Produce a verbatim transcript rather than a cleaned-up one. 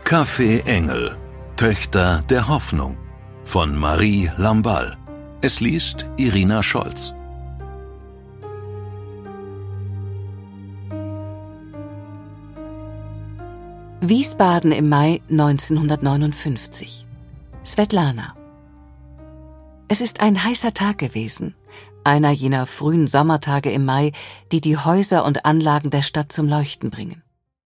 Café Engel, Töchter der Hoffnung von Marie Lamballe. Es liest Irina Scholz. Wiesbaden im Mai neunzehnhundertneunundfünfzig. Svetlana. Es ist ein heißer Tag gewesen, einer jener frühen Sommertage im Mai, die die Häuser und Anlagen der Stadt zum Leuchten bringen.